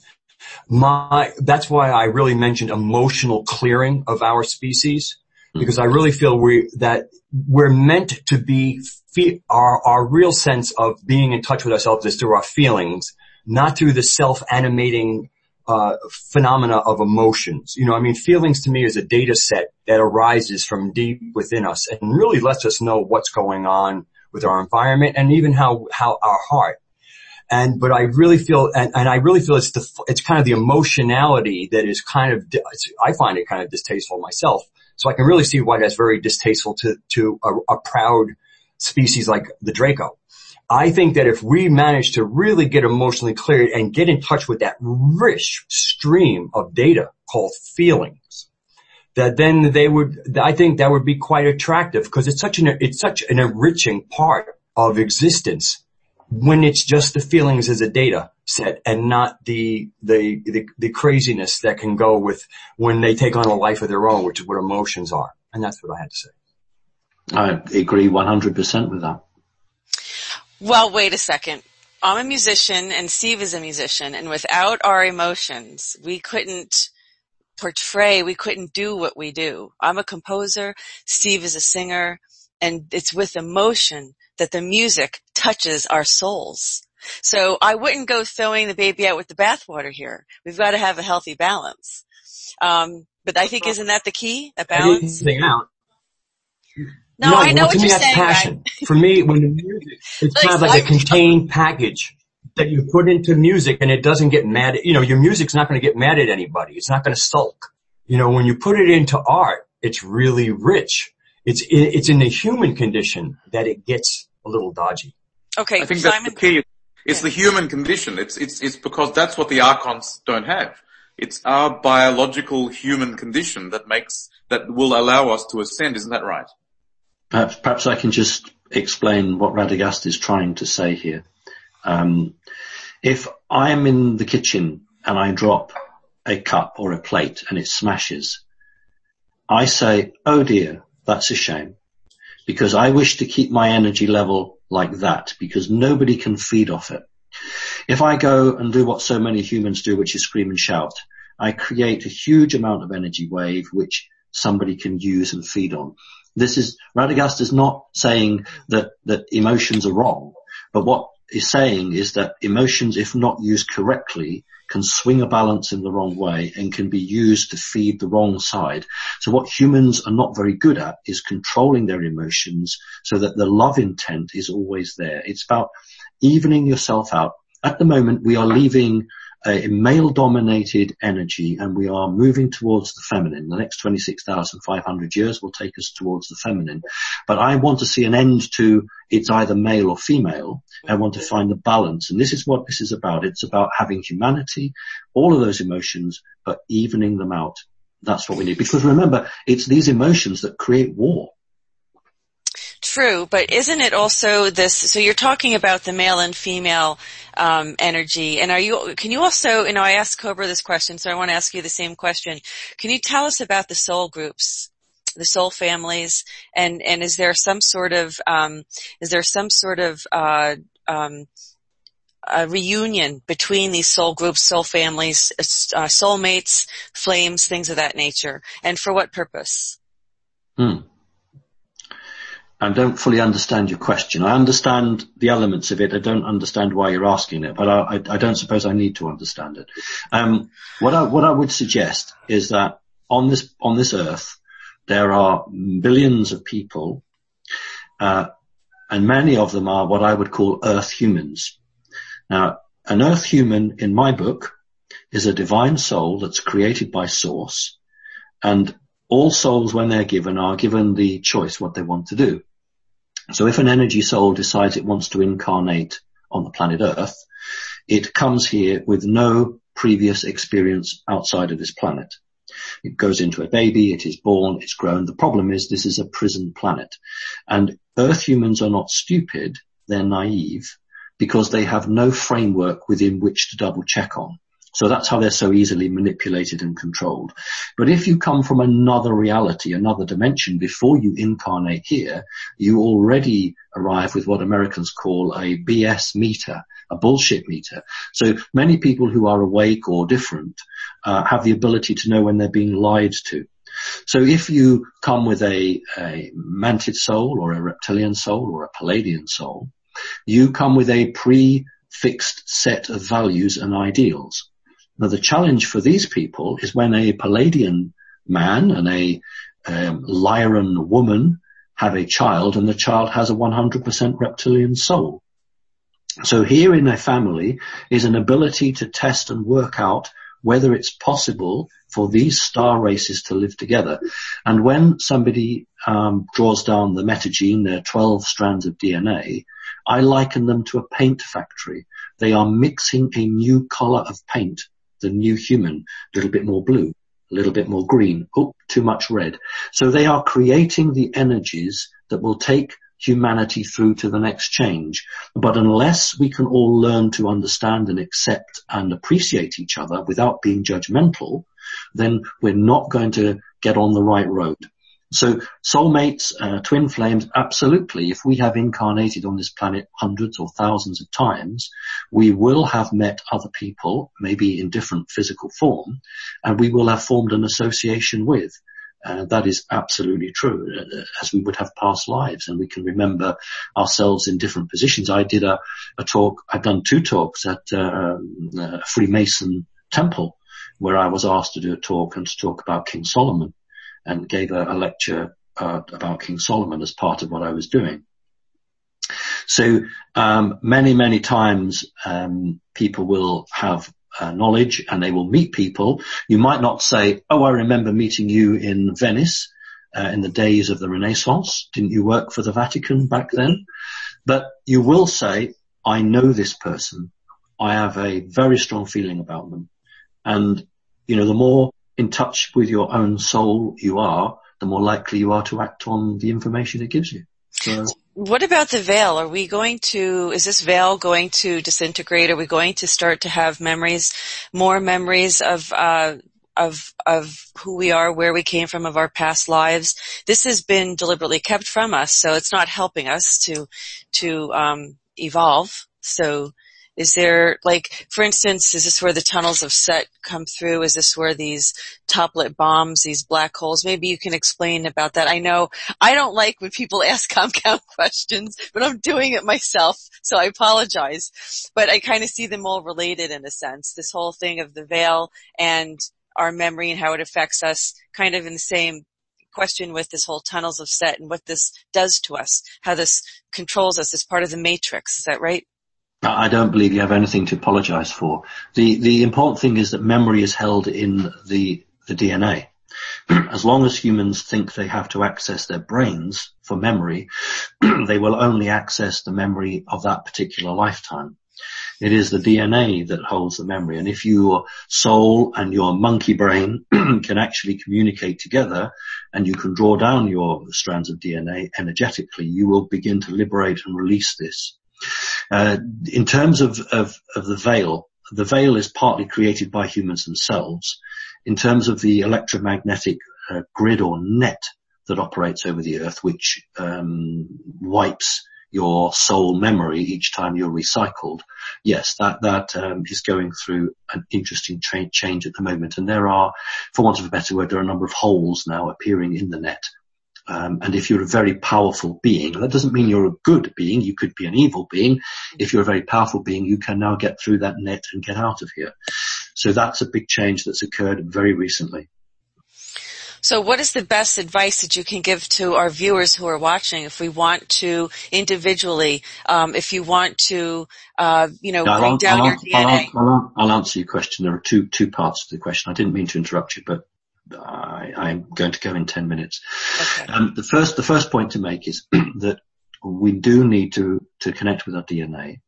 My, that's why I really mentioned emotional clearing of our species, because I really feel we, that we're meant to be, fe- our, our real sense of being in touch with ourselves is through our feelings, not through the self-animating, uh, phenomena of emotions. You know, I mean, feelings to me is a data set that arises from deep within us and really lets us know what's going on with our environment and even how, how our heart. And, but I really feel, and, and I really feel it's the, it's kind of the emotionality that is kind of, I find it kind of distasteful myself. So I can really see why that's very distasteful to, to a, a proud species like the Draco. I think that if we manage to really get emotionally cleared and get in touch with that rich stream of data called feelings, that then they would, I think that would be quite attractive because it's such an, it's such an enriching part of existence when it's just the feelings as a data set and not the, the, the, the craziness that can go with when they take on a life of their own, which is what emotions are. And that's what I had to say. I agree one hundred percent with that. Well, wait a second. I'm a musician and Steve is a musician, and without our emotions, we couldn't portray, we couldn't do what we do. I'm a composer, Steve is a singer, and it's with emotion that the music touches our souls. So I wouldn't go throwing the baby out with the bathwater here. We've got to have a healthy balance. Um, but I think isn't that the key? A balance? Out. No, no, I know well, what to me you're that's saying. passion. Right? For me, when the music, it's kind of like a contained package that you put into music and it doesn't get mad at, you know, your music's not going to get mad at anybody. It's not going to sulk. You know, when you put it into art, it's really rich. It's, it's in the human condition that it gets a little dodgy. Okay, I think Simon. that's the key. It's yeah. the human condition. It's, it's, it's because that's what the Archons don't have. It's our biological human condition that makes, that will allow us to ascend. Isn't that right? Perhaps, perhaps I can just explain what Radagast is trying to say here. Um, if I'm in the kitchen and I drop a cup or a plate and it smashes, I say, oh dear, that's a shame, because I wish to keep my energy level like that, because nobody can feed off it. If I go and do what so many humans do, which is scream and shout, I create a huge amount of energy wave which somebody can use and feed on. This is, Radagast is not saying that, that emotions are wrong, but what he's saying is that emotions, if not used correctly, can swing a balance in the wrong way and can be used to feed the wrong side. So what humans are not very good at is controlling their emotions so that the love intent is always there. It's about evening yourself out. At the moment, we are leaving a male-dominated energy and we are moving towards the feminine. The next twenty-six thousand five hundred years will take us towards the feminine. But I want to see an end to it's either male or female. I want to find the balance. And this is what this is about. It's about having humanity, all of those emotions, but evening them out. That's what we need. Because remember, it's these emotions that create war. True, but isn't it also this, so you're talking about the male and female um energy, and are you, can you also, you know, I asked Cobra this question, so I want to ask you the same question. Can you tell us about the soul groups, the soul families, and, and is there some sort of, um is there some sort of, uh, um, a reunion between these soul groups, soul families, uh, soulmates, flames, things of that nature, and for what purpose? Hmm. I don't fully understand your question. I understand the elements of it. I don't understand why you're asking it, but I, I, I don't suppose I need to understand it. Um, what I, what I would suggest is that on this, on this earth, there are billions of people, uh, and many of them are what I would call earth humans. Now, an earth human in my book is a divine soul that's created by source, and all souls, when they're given, are given the choice what they want to do. So if an energy soul decides it wants to incarnate on the planet Earth, it comes here with no previous experience outside of this planet. It goes into a baby, it is born, it's grown. The problem is this is a prison planet. And Earth humans are not stupid, they're naive, because they have no framework within which to double check on. So that's how they're so easily manipulated and controlled. But if you come from another reality, another dimension, before you incarnate here, you already arrive with what Americans call a B S meter, a bullshit meter. So many people who are awake or different uh, have the ability to know when they're being lied to. So if you come with a, a mantid soul or a reptilian soul or a Palladian soul, you come with a pre-fixed set of values and ideals. Now, the challenge for these people is when a Palladian man and a um, Lyran woman have a child, and the child has a one hundred percent reptilian soul. So here in a family is an ability to test and work out whether it's possible for these star races to live together. And when somebody um, draws down the metagene, their twelve strands of D N A, I liken them to a paint factory. They are mixing a new color of paint. The new human, a little bit more blue, a little bit more green, oh, too much red. So they are creating the energies that will take humanity through to the next change. But unless we can all learn to understand and accept and appreciate each other without being judgmental, then we're not going to get on the right road. So soulmates, uh, twin flames, absolutely. If we have incarnated on this planet hundreds or thousands of times, we will have met other people, maybe in different physical form, and we will have formed an association with. Uh, that is absolutely true, uh, as we would have past lives, and we can remember ourselves in different positions. I did a, a talk, I've done two talks at uh, a Freemason temple, where I was asked to do a talk and to talk about King Solomon, and gave a, a lecture uh, about King Solomon as part of what I was doing. So um, many, many times um, people will have uh, knowledge and they will meet people. You might not say, oh, I remember meeting you in Venice uh, in the days of the Renaissance. Didn't you work for the Vatican back then? But you will say, I know this person. I have a very strong feeling about them. And, you know, the more in touch with your own soul you are, the more likely you are to act on the information it gives you. So, what about the veil? Are we going to, is this veil going to disintegrate? Are we going to start to have memories, more memories of, uh, of, of who we are, where we came from, of our past lives? This has been deliberately kept from us, so it's not helping us to, to, um, evolve. So, is there, like, for instance, is this where the tunnels of Set come through? Is this where these toplet bombs, these black holes? Maybe you can explain about that. I know I don't like when people ask compound questions, but I'm doing it myself, so I apologize. But I kind of see them all related in a sense. This whole thing of the veil and our memory and how it affects us, kind of in the same question with this whole tunnels of Set and what this does to us, how this controls us as part of the matrix. Is that right? I don't believe you have anything to apologize for. The the important thing is that memory is held in the the D N A. As long as humans think they have to access their brains for memory, they will only access the memory of that particular lifetime. It is the D N A that holds the memory. And if your soul and your monkey brain can actually communicate together and you can draw down your strands of D N A energetically, you will begin to liberate and release this. Uh, in terms of, of, of the veil, the veil is partly created by humans themselves. In terms of the electromagnetic uh, grid or net that operates over the earth, which um, wipes your soul memory each time you're recycled, yes, that that um, is going through an interesting cha- change at the moment. And there are, for want of a better word, there are a number of holes now appearing in the net. Um, and if you're a very powerful being, that doesn't mean you're a good being. You could be an evil being. If you're a very powerful being, you can now get through that net and get out of here. So that's a big change that's occurred very recently. So what is the best advice that you can give to our viewers who are watching if we want to individually, um, if you want to, uh, you know, yeah, bring I'll, down I'll, your D N A? I'll, I'll, I'll answer your question. There are two, two parts to the question. I didn't mean to interrupt you, but I, I'm going to go in ten minutes. Okay. Um, the first, the first point to make is that we do need to, to connect with our D N A.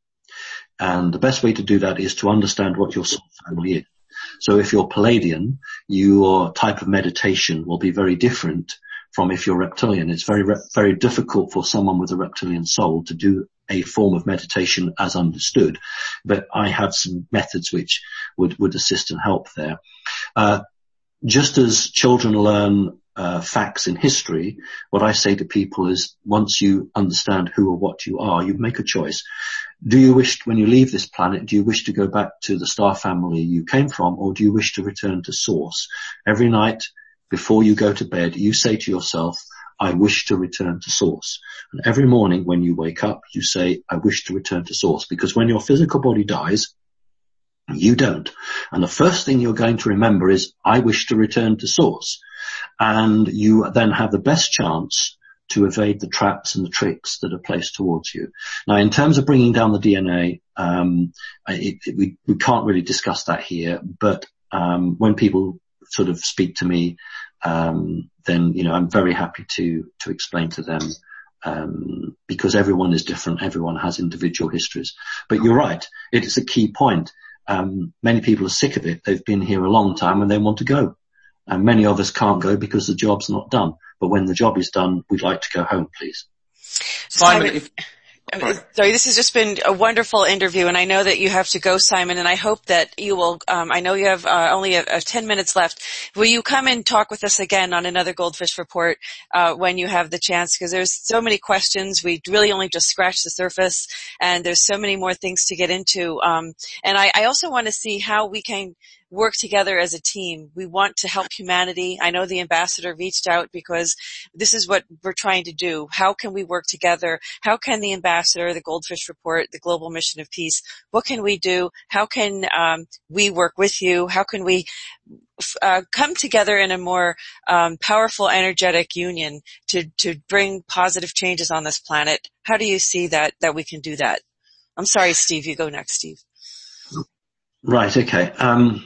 And the best way to do that is to understand what your soul family is. So if you're Palladian, your type of meditation will be very different from if you're reptilian. It's very, very difficult for someone with a reptilian soul to do a form of meditation as understood. But I have some methods which would, would assist and help there. Uh, Just as children learn uh, facts in history, what I say to people is once you understand who or what you are, you make a choice. Do you wish, when you leave this planet, do you wish to go back to the star family you came from, or do you wish to return to source? Every night before you go to bed, you say to yourself, I wish to return to source. And every morning when you wake up, you say, I wish to return to source. Because when your physical body dies, you don't. And the first thing you're going to remember is, I wish to return to source. And you then have the best chance to evade the traps and the tricks that are placed towards you. Now, in terms of bringing down the D N A, um, it, it, we, we can't really discuss that here, but um, when people sort of speak to me, um, then, you know, I'm very happy to, to explain to them, um, because everyone is different. Everyone has individual histories. But you're right. It is a key point. Um, many people are sick of it. They've been here a long time and they want to go. And many of us can't go because the job's not done. But when the job is done, we'd like to go home, please. Simon, if, sorry, this has just been a wonderful interview, and I know that you have to go, Simon, and I hope that you will, um, I know you have uh, only a, a ten minutes left. Will you come and talk with us again on another Goldfish Report uh, when you have the chance? Because there's so many questions. We really only just scratched the surface, and there's so many more things to get into. Um, and I, I also want to see how we can work together as a team. We want to help humanity. I know the ambassador reached out because this is what we're trying to do. How can we work together? How can the ambassador, the Goldfish Report, the Global Mission of Peace, what can we do? How can um, we work with you? How can we uh, come together in a more um, powerful, energetic union to, to bring positive changes on this planet? How do you see that, that we can do that? I'm sorry, Steve. You go next, Steve. Right, okay. Um,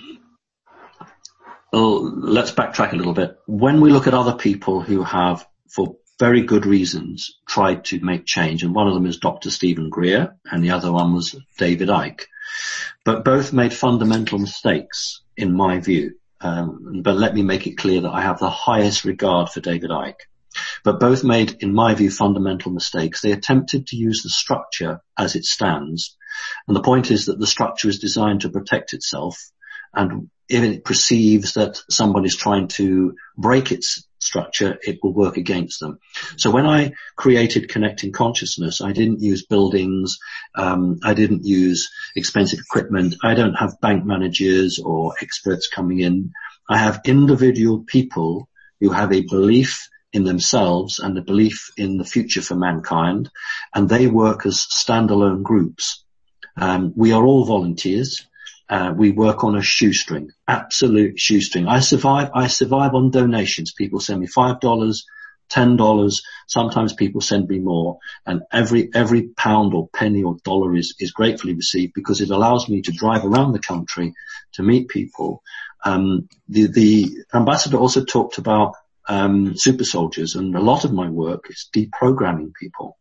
well, let's backtrack a little bit. When we look at other people who have, for very good reasons, tried to make change, and one of them is Doctor Stephen Greer, and the other one was David Icke, but both made fundamental mistakes, in my view. Um, but let me make it clear that I have the highest regard for David Icke. but both made, in my view, fundamental mistakes. They attempted to use the structure as it stands, and the point is that the structure is designed to protect itself, and if it perceives that somebody's trying to break its structure, it will work against them. So when I created Connecting Consciousness, I didn't use buildings, um, I didn't use expensive equipment, I don't have bank managers or experts coming in. I have individual people who have a belief in themselves and a belief in the future for mankind, and they work as standalone groups. Um, we are all volunteers. Uh, we work on a shoestring, absolute shoestring. I survive, I survive on donations. People send me five dollars, ten dollars. Sometimes people send me more. And every, every pound or penny or dollar is, is gratefully received because it allows me to drive around the country to meet people. Um, the, the ambassador also talked about, um, super soldiers, and a lot of my work is deprogramming people.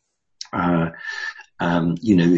Uh, um, you know,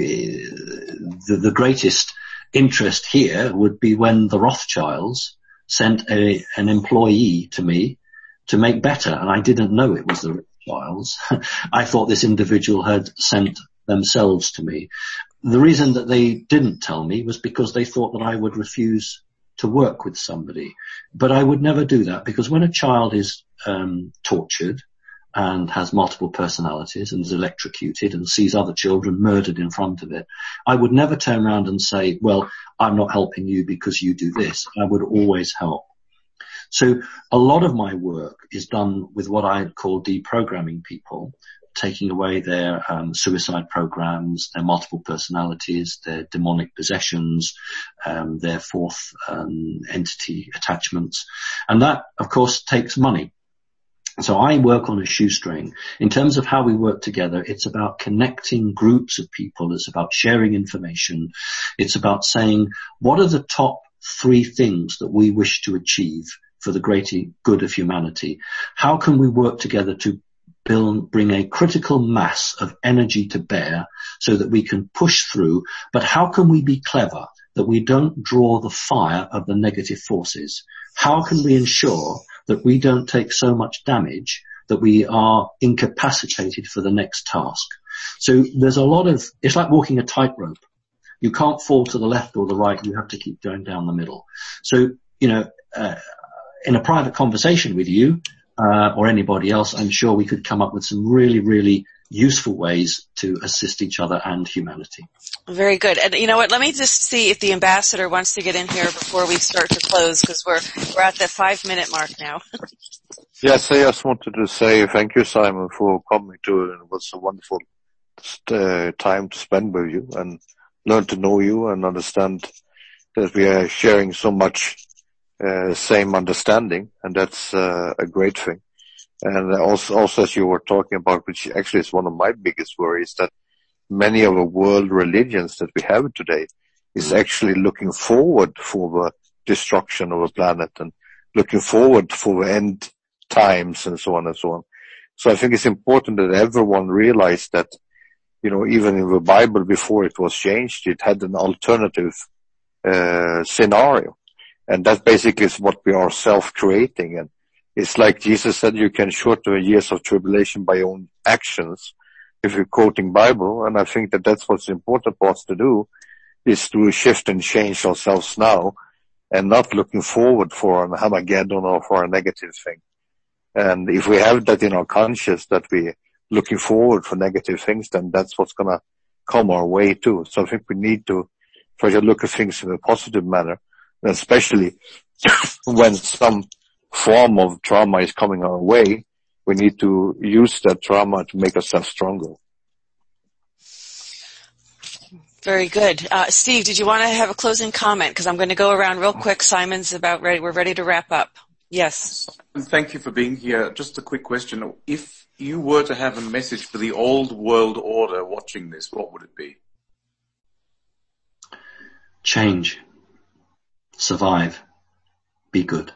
the, the greatest interest here would be when the Rothschilds sent a, an employee to me to make better, and I didn't know it was the Rothschilds. I thought this individual had sent themselves to me. The reason that they didn't tell me was because they thought that I would refuse to work with somebody. But I would never do that, because when a child is um, tortured and has multiple personalities and is electrocuted and sees other children murdered in front of it, I would never turn around and say, well, I'm not helping you because you do this. I would always help. So a lot of my work is done with what I call deprogramming people, taking away their um, suicide programs, their multiple personalities, their demonic possessions, um, their fourth um, entity attachments. And that, of course, takes money. So I work on a shoestring. In terms of how we work together, it's about connecting groups of people. It's about sharing information. It's about saying, what are the top three things that we wish to achieve for the greater good of humanity? How can we work together to build, bring a critical mass of energy to bear so that we can push through? But how can we be clever that we don't draw the fire of the negative forces? How can we ensure that we don't take so much damage that we are incapacitated for the next task? So there's a lot of, it's like walking a tightrope. You can't fall to the left or the right. You have to keep going down the middle. So, you know, uh, in a private conversation with you, uh, or anybody else, I'm sure we could come up with some really, really useful ways to assist each other and humanity. Very good. And you know what? Let me just see if the ambassador wants to get in here before we start to close, because we're we're at the five minute mark now. Yes, I just wanted to say thank you, Simon, for coming to. It was a wonderful uh, time to spend with you and learn to know you and understand that we are sharing so much uh, same understanding, and that's uh, a great thing. And also, also, as you were talking about, which actually is one of my biggest worries, that many of the world religions that we have today is actually looking forward for the destruction of the planet and looking forward for the end times and so on and so on. So I think it's important that everyone realize that, you know, even in the Bible before it was changed, it had an alternative uh, scenario. And that basically is what we are self-creating. And it's like Jesus said, you can shorten the years of tribulation by your own actions, if you're quoting Bible. And I think that that's what's important for us to do, is to shift and change ourselves now and not looking forward for an Armageddon or for a negative thing. And if we have that in our conscience, that we're looking forward for negative things, then that's what's going to come our way too. So I think we need to try to look at things in a positive manner, and especially when some form of trauma is coming our way, we need to use that trauma to make ourselves stronger. Very good. Uh, Steve, did you want to have a closing comment? Because I'm going to go around real quick. Simon's about ready. We're ready to wrap up. Yes. Thank you for being here. Just a quick question. If you were to have a message for the old world order watching this, what would it be? Change. Survive. Be good.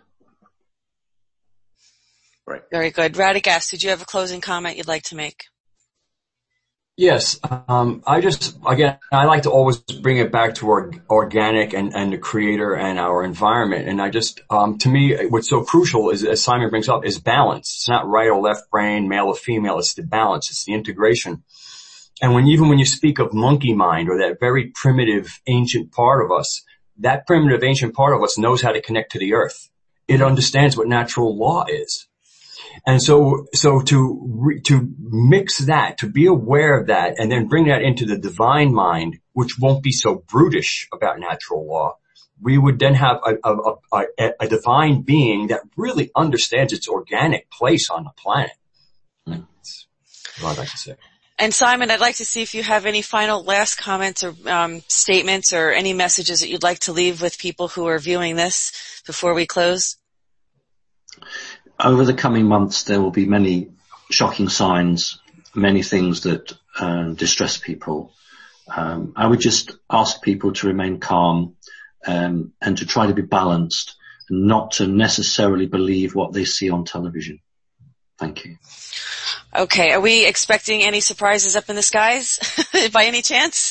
Right. Very good. Radagast, did you have a closing comment you'd like to make? Yes. Um, I just, again, I like to always bring it back to our organic and, and the creator and our environment. And I just, um, to me, what's so crucial is, as Simon brings up, is balance. It's not right or left brain, male or female. It's the balance. It's the integration. And when, even when you speak of monkey mind or that very primitive ancient part of us, that primitive ancient part of us knows how to connect to the earth. It understands what natural law is. And so, so to, re, to mix that, to be aware of that, and then bring that into the divine mind, which won't be so brutish about natural law, we would then have a, a, a, a divine being that really understands its organic place on the planet. That's what I'd like to say. And Simon, I'd like to see if you have any final last comments or um, statements or any messages that you'd like to leave with people who are viewing this before we close. Over the coming months, there will be many shocking signs, many things that uh, distress people. Um, I would just ask people to remain calm um, and to try to be balanced, and not to necessarily believe what they see on television. Thank you. Okay, are we expecting any surprises up in the skies by any chance?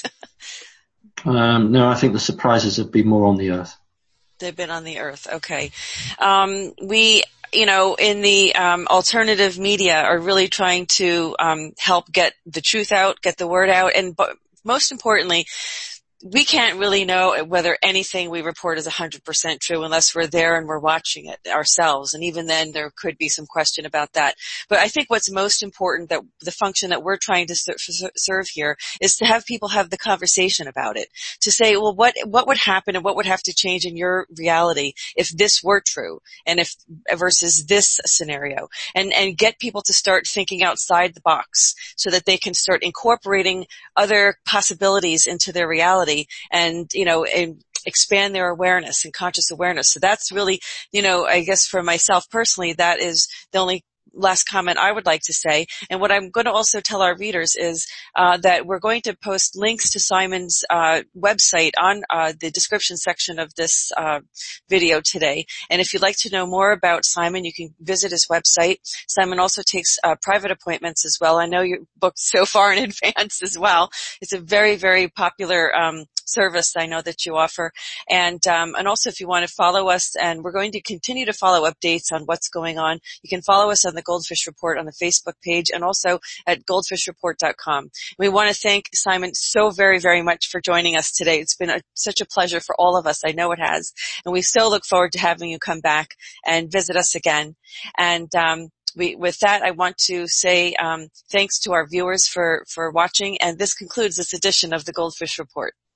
um, no, I think the surprises have been more on the earth. They've been on the earth. Okay. Um, we, you know, in the um, alternative media are really trying to um, help get the truth out, get the word out, and but most importantly, we can't really know whether anything we report is one hundred percent true unless we're there and we're watching it ourselves. And even then, there could be some question about that. But I think what's most important, that the function that we're trying to serve here, is to have people have the conversation about it. To say, well, what what would happen and what would have to change in your reality if this were true, and if versus this scenario, and and get people to start thinking outside the box so that they can start incorporating other possibilities into their reality. And, you know, and expand their awareness and conscious awareness. So that's really, you know, I guess for myself personally, that is the only last comment I would like to say. And what I'm going to also tell our readers is uh, that we're going to post links to Simon's uh, website on uh, the description section of this uh, video today. And if you'd like to know more about Simon, you can visit his website. Simon also takes uh, private appointments as well. I know you're booked so far in advance as well. It's a very, very popular um service I know that you offer. And um, and also if you want to follow us, and we're going to continue to follow updates on what's going on, you can follow us on the Goldfish Report on the Facebook page and also at goldfish report dot com. We want to thank Simon so very, very much for joining us today. It's been a, such a pleasure for all of us. I know it has. And we so look forward to having you come back and visit us again. And um We, with that, I want to say um, thanks to our viewers for, for watching, and this concludes this edition of the Goldfish Report.